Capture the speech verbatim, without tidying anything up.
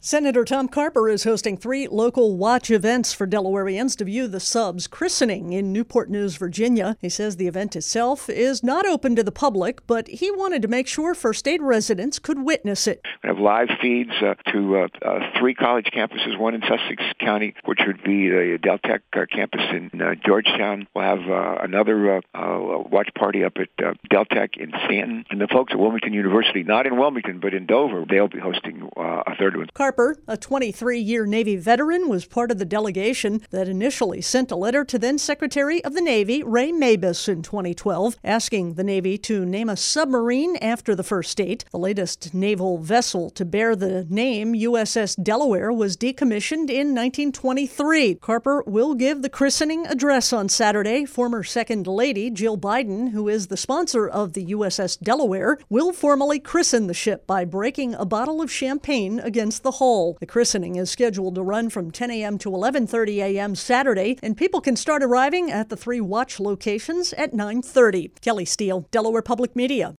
Senator Tom Carper is hosting three local watch events for Delawareans to view the sub's christening in Newport News, Virginia. He says the event itself is not open to the public, but he wanted to make sure First Aid residents could witness it. We have live feeds uh, to uh, uh, three college campuses, one in Sussex County, which would be the Deltech uh, campus in uh, Georgetown. We'll have uh, another uh, uh, watch party up at uh, Deltech in Stanton. And the folks at Wilmington University, not in Wilmington, but in Dover, they'll be hosting uh, a third one. Carper, a twenty-three-year Navy veteran, was part of the delegation that initially sent a letter to then-Secretary of the Navy, Ray Mabus, in twenty twelve, asking the Navy to name a submarine after the First State. The latest naval vessel to bear the name U S S Delaware was decommissioned in nineteen twenty-three. Carper will give the christening address on Saturday. Former Second Lady Jill Biden, who is the sponsor of the U S S Delaware, will formally christen the ship by breaking a bottle of champagne against the hull. The christening is scheduled to run from ten a.m. to eleven thirty a.m. Saturday, and people can start arriving at the three watch locations at nine thirty. Kelly Steele, Delaware Public Media.